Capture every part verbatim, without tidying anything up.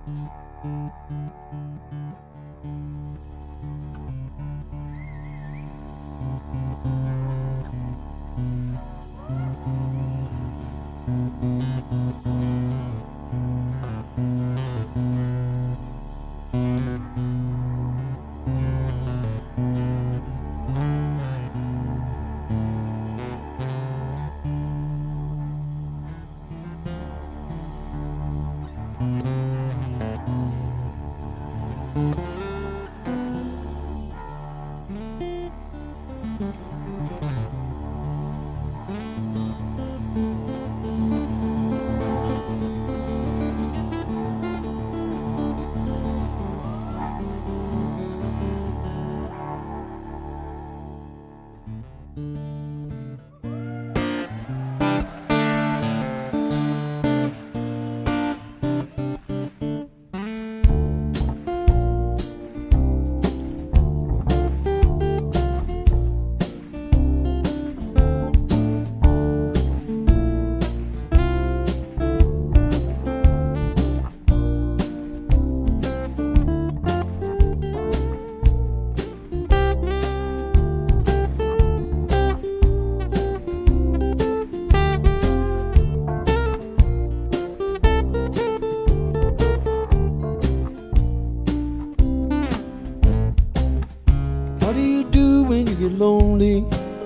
Lonely,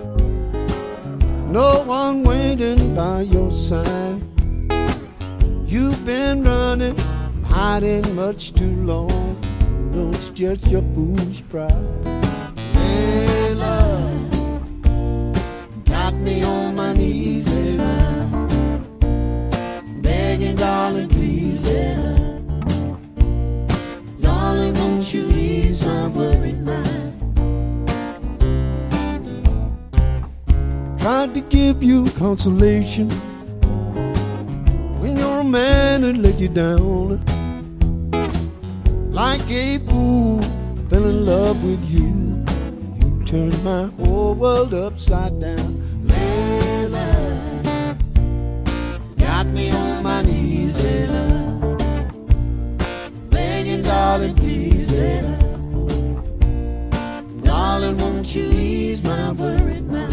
no one waiting by your side. You've been running, hiding much too long. No, it's just your foolish pride. Hey, love, got me on my knees, hey, love, begging, darling, please, hey, love, darling, won't you ease my worried mind? Tried to give you consolation when your man had let you down. Like a fool, fell in love with you. You turned my whole world upside down. Layla, got me on my knees, Layla, begging, darling, please, Layla, darling, won't you ease my worried mind?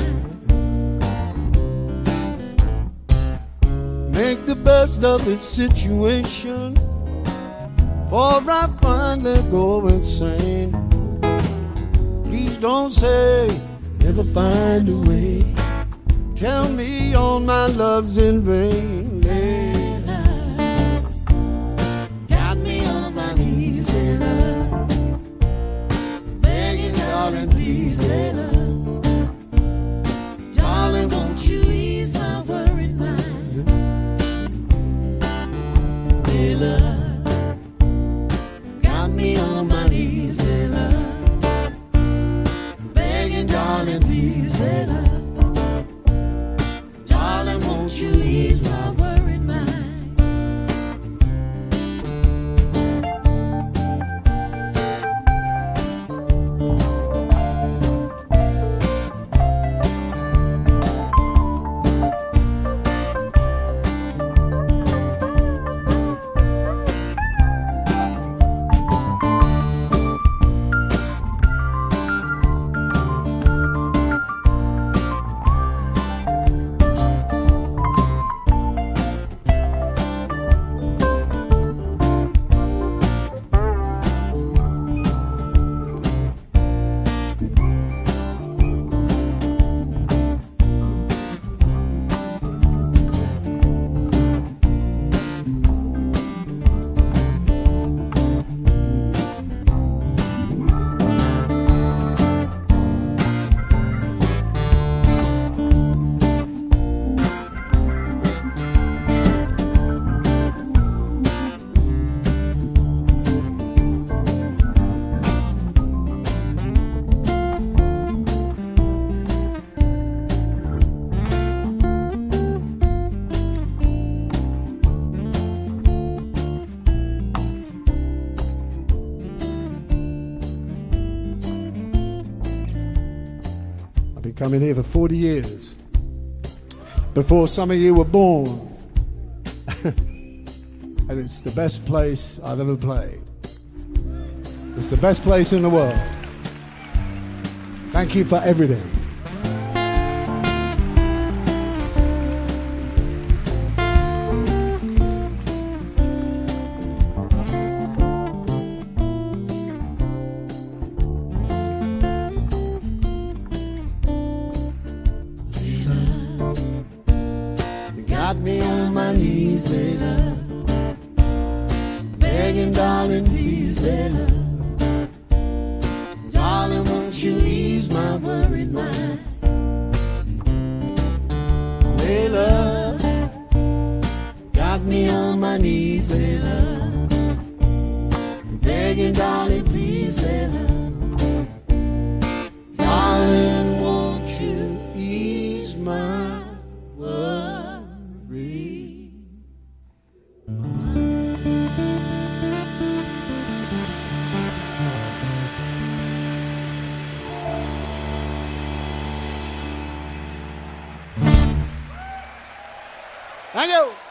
Make the best of this situation, for I finally go insane. Please don't say never find a way. Tell me all my love's in vain. Layla, got me on my knees, Layla, begging, darling, please, Layla, darling, won't you ease my worried mind? Layla, got me on my knees, Layla, begging, darling, please, Layla, darling, won't you ease my worried mind? Coming here for forty years, before some of you were born. and it's the best place I've ever played. It's the best place in the world. Thank you for everything. Got me on my knees, Layla, begging, darling, please, Layla. Darling, won't you ease my worried mind? Layla, got me on my knees, Layla, begging, darling, please, Layla. Darling, won't you ease my worried Thank you.